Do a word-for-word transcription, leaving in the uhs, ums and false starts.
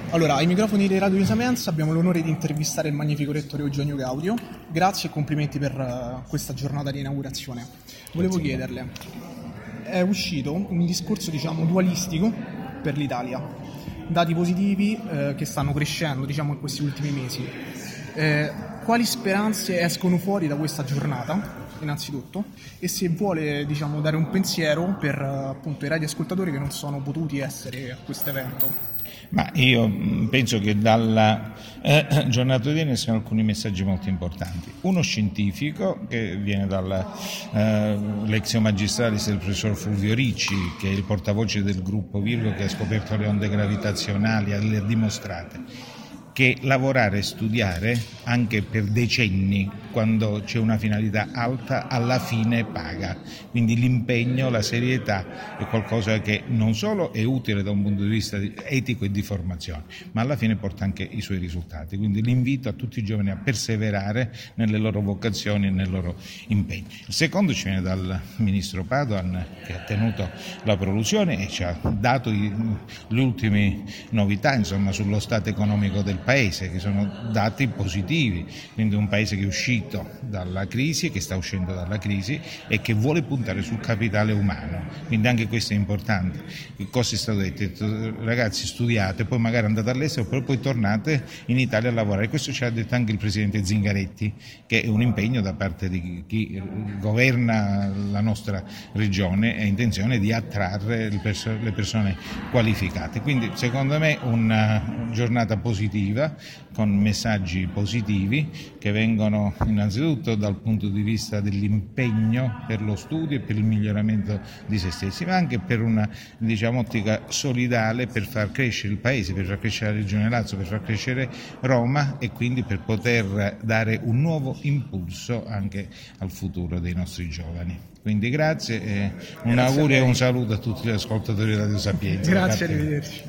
Allora, ai microfoni di Radio Isamenza abbiamo l'onore di intervistare il magnifico rettore Eugenio Gaudio. Grazie e complimenti per uh, questa giornata di inaugurazione. Volevo Grazie. chiederle, è uscito un discorso, diciamo, dualistico per l'Italia, dati positivi eh, che stanno crescendo, diciamo, in questi ultimi mesi. Eh, quali speranze escono fuori da questa giornata, innanzitutto, e se vuole, diciamo, dare un pensiero per uh, appunto i radioascoltatori che non sono potuti essere a questo evento? Ma io penso che dalla eh, giornata odierna siano alcuni messaggi molto importanti. Uno scientifico che viene dalla eh, Lectio Magistralis del professor Fulvio Ricci, che è il portavoce del gruppo Virgo che ha scoperto le onde gravitazionali e le ha dimostrate, che lavorare e studiare anche per decenni, quando c'è una finalità alta, alla fine paga. Quindi l'impegno, la serietà è qualcosa che non solo è utile da un punto di vista etico e di formazione, ma alla fine porta anche i suoi risultati. Quindi l'invito a tutti i giovani a perseverare nelle loro vocazioni e nel loro impegno. Il secondo ci viene dal ministro Padoan, che ha tenuto la prolusione e ci ha dato i, le ultime novità, insomma, sullo stato economico del Paese, che sono dati positivi, quindi un Paese che è uscito dalla crisi e che sta uscendo dalla crisi e che vuole puntare sul capitale umano, quindi anche questo è importante. Che cosa è stato detto? Ragazzi, studiate, poi magari andate all'estero, però poi tornate in Italia a lavorare. Questo ci ha detto anche il presidente Zingaretti, che è un impegno da parte di chi governa la nostra regione, è intenzione di attrarre le persone qualificate. Quindi secondo me una giornata positiva, con messaggi positivi che vengono innanzitutto dal punto di vista dell'impegno per lo studio e per il miglioramento di se stessi, ma anche per una, diciamo, ottica solidale per far crescere il Paese, per far crescere la Regione Lazio, per far crescere Roma e quindi per poter dare un nuovo impulso anche al futuro dei nostri giovani. Quindi grazie e un Grazie augurio e un saluto a tutti gli ascoltatori di Radio Sapienza. Grazie, arrivederci.